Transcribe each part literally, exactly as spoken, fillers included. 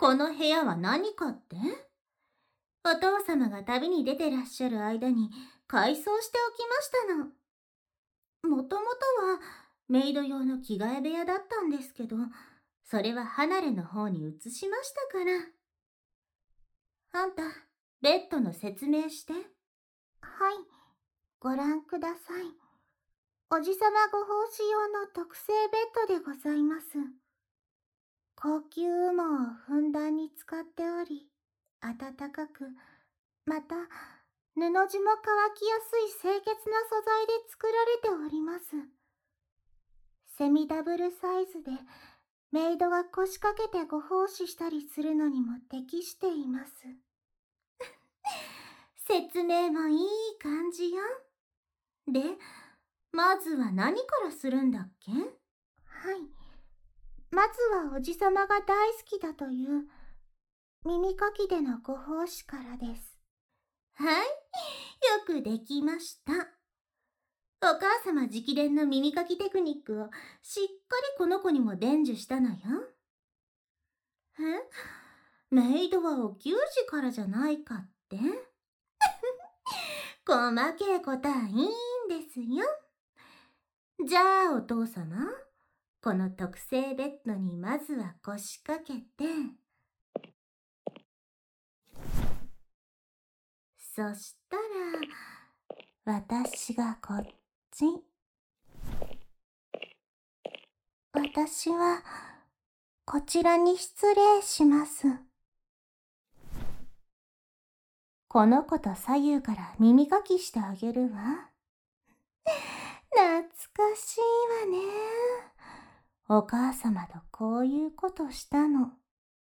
この部屋は何かって？お父様が旅に出てらっしゃる間に改装しておきましたの。もともとはメイド用の着替え部屋だったんですけど、それは離れの方に移しましたから。あんた、ベッドの説明して。はい、ご覧ください。おじさまご奉仕用の特製ベッドでございます。高級羽毛をふんだんに使っており、暖かく、また布地も乾きやすい清潔な素材で作られております。セミダブルサイズで、メイドが腰掛けてご奉仕したりするのにも適しています。説明もいい感じよ。で、まずは何からするんだっけ？はい。まずはおじさまが大好きだという耳かきでのご奉仕からです。はい、よくできました。お母様直伝の耳かきテクニックをしっかりこの子にも伝授したのよ。え？メイドはお給仕からじゃないかって？細けいことはいいんですよ。じゃあお父様、この特製ベッドにまずは腰掛けて、そしたら私がこっち。私はこちらに失礼します。この子と左右から耳かきしてあげるわ。懐かしいわね。お母様とこういうことしたの。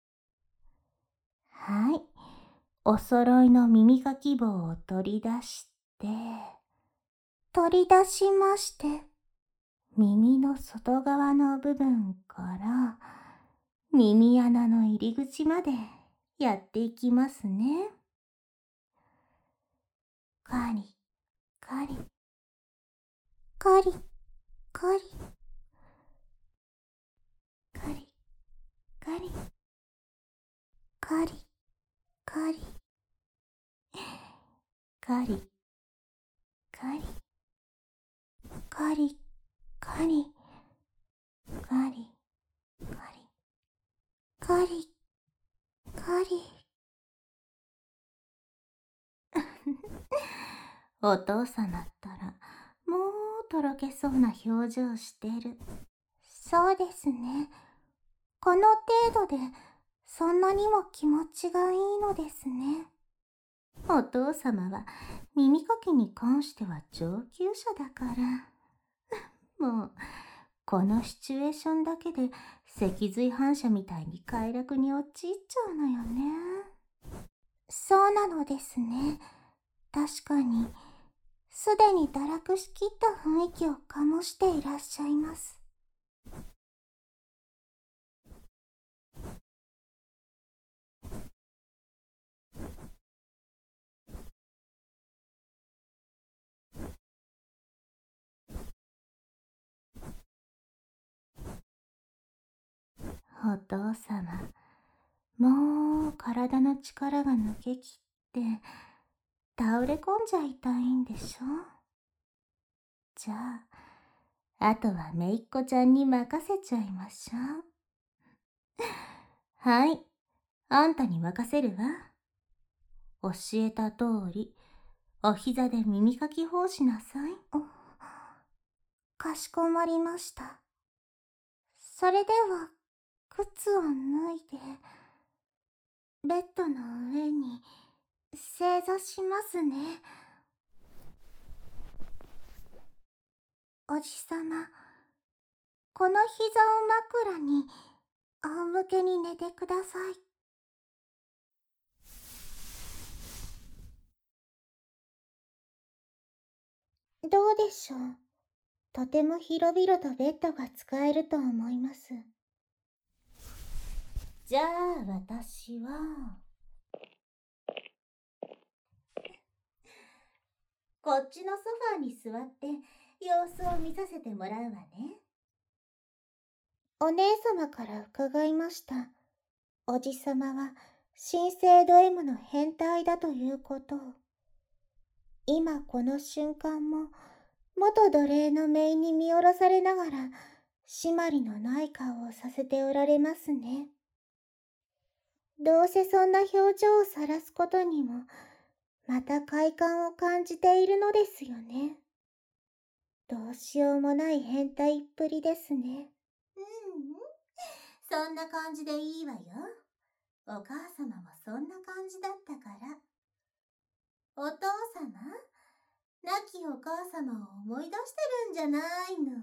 はい。お揃いの耳かき棒を取り出して、取り出しまして、耳の外側の部分から耳穴の入り口までやっていきますね。カリ、カリ、カリ、カリ、カリ、カリ、カリ、カリ、カリ、カリ、カリ、カリ、カリ、カリ、カリ、カリ。お父様ったら、もうとろけそうな表情してる。そうですね。この程度で、そんなにも気持ちがいいのですね。お父様は耳かきに関しては上級者だから。もう、このシチュエーションだけで脊髄反射みたいに快楽に陥っちゃうのよね。そうなのですね。確かに、すでに堕落しきった雰囲気を醸していらっしゃいます。お父様、もう体の力が抜けきって倒れ込んじゃいたいんでしょ？じゃあ、あとはめいっ子ちゃんに任せちゃいましょう。はい、あんたに任せるわ。教えた通り、お膝で耳かき奉しなさい。かしこまりました。それでは、靴を脱いで、ベッドの上に正座しますね。おじさま、この膝を枕に仰向けに寝てください。どうでしょう。とても広々とベッドが使えると思います。じゃあ私はこっちのソファーに座って様子を見させてもらうわね。お姉様から伺いました。 おじさまは神聖ド M の変態だということを、今この瞬間も元奴隷の姪に見下ろされながら締まりのない顔をさせておられますね。どうせそんな表情を晒すことにもまた快感を感じているのですよね。どうしようもない変態っぷりですね。 うん、そんな感じでいいわよ。お母様もそんな感じだったから。お父様、亡きお母様を思い出してるんじゃないの？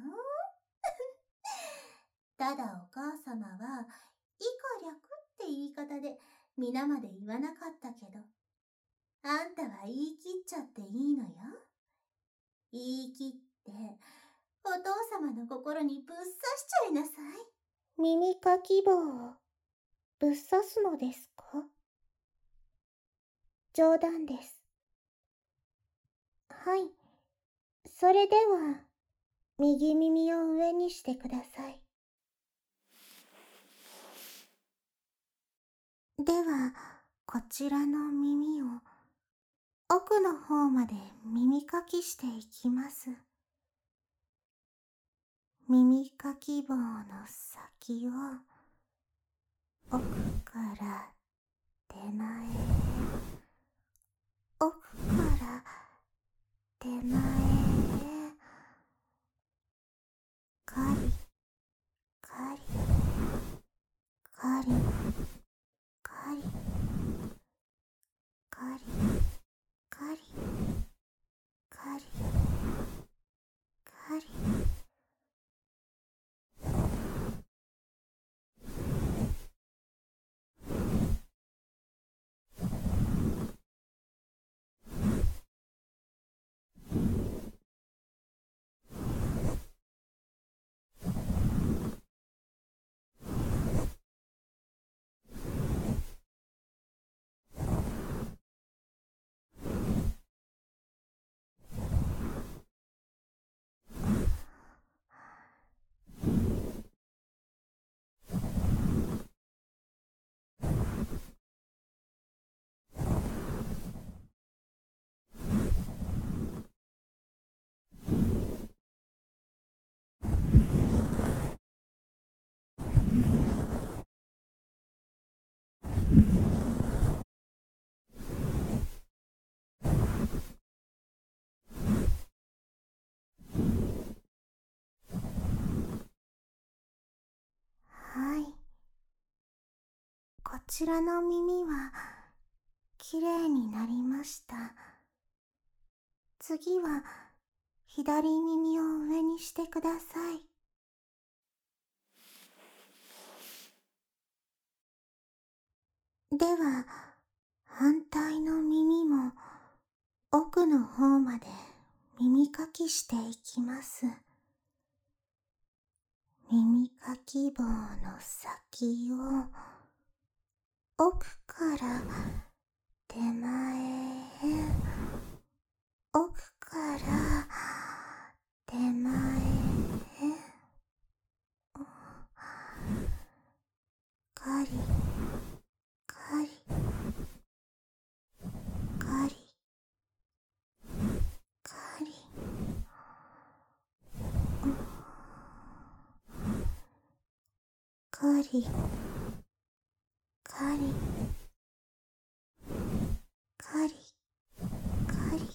ただお母様は、以下略って言い方で皆まで言わなかったけど、あんたは言い切っちゃっていいのよ。言い切って、お父様の心にぶっ刺しちゃいなさい。 耳かき棒をぶっ刺すのですか？冗談です。はい。それでは、右耳を上にしてください。では、こちらの耳を奥の方まで耳かきしていきます。耳かき棒の先を奥から手前へ、奥から手前へ、カリカリカリカリカリカリカリカリ。はい。こちらの耳はきれいになりました。次は左耳を上にしてください。では、反対の耳も奥の方まで耳かきしていきます。耳かき棒の先を奥から手前へ、奥から手前へ、カリカリカリカリ、カリカリカリカリ。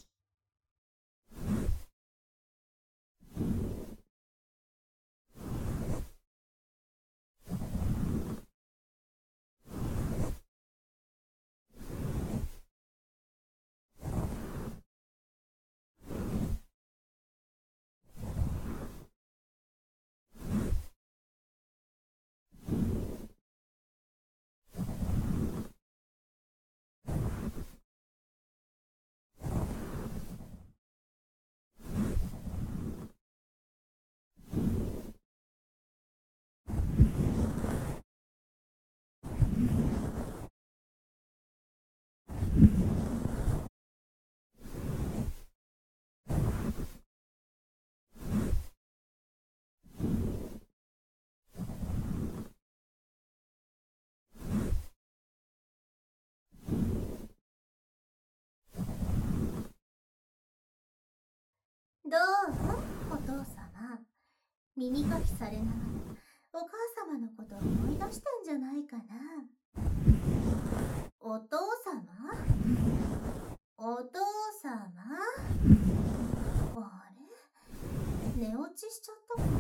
どうお父様。耳かきされながらお母様のことを思い出してんじゃないかな。お父様お父様あれ寝落ちしちゃったかな。